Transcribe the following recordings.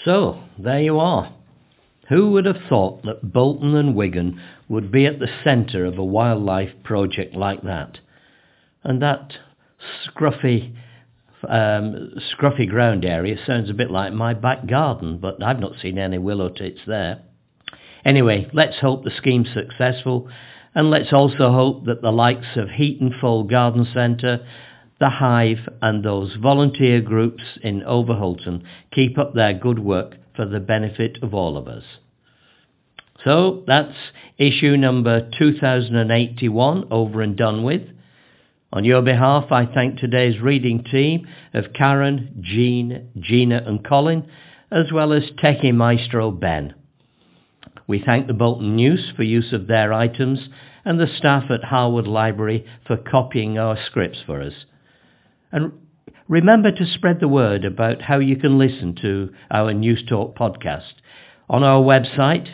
So, there you are. Who would have thought that Bolton and Wigan would be at the centre of a wildlife project like that? And that scruffy ground area sounds a bit like my back garden, but I've not seen any willow tits there. Anyway, let's hope the scheme's successful, and let's also hope that the likes of Heatonfold Garden Centre, The Hive and those volunteer groups in Overholton keep up their good work for the benefit of all of us. So that's issue number 2081 over and done with. On your behalf, I thank today's reading team of Karen, Jean, Gina and Colin, as well as Techie Maestro Ben. We thank the Bolton News for use of their items and the staff at Harwood Library for copying our scripts for us. And remember to spread the word about how you can listen to our News Talk podcast on our website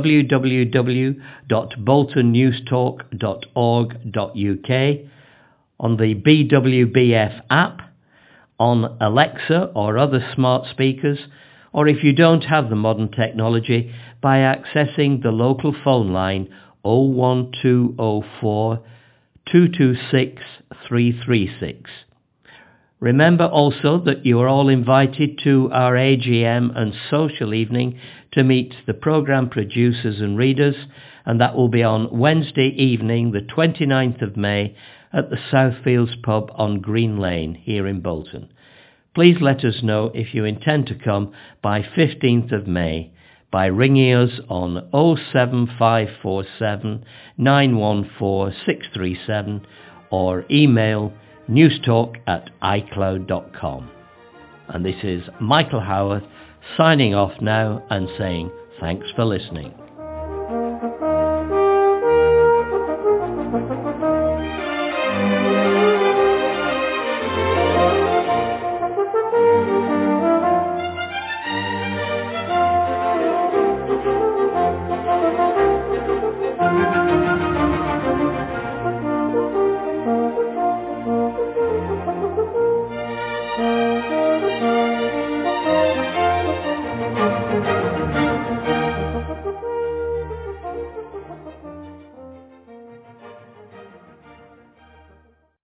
www.boltonnewstalk.org.uk, on the BWBF app, on Alexa or other smart speakers, or if you don't have the modern technology, by accessing the local phone line 01204 226 336. Remember also that you are all invited to our AGM and social evening to meet the programme producers and readers, and that will be on Wednesday evening, the 29th of May, at the Southfields Pub on Green Lane here in Bolton. Please let us know if you intend to come by 15th of May by ringing us on 07547 914 637 or email newstalk@icloud.com. And this is Michael Howarth signing off now and saying thanks for listening.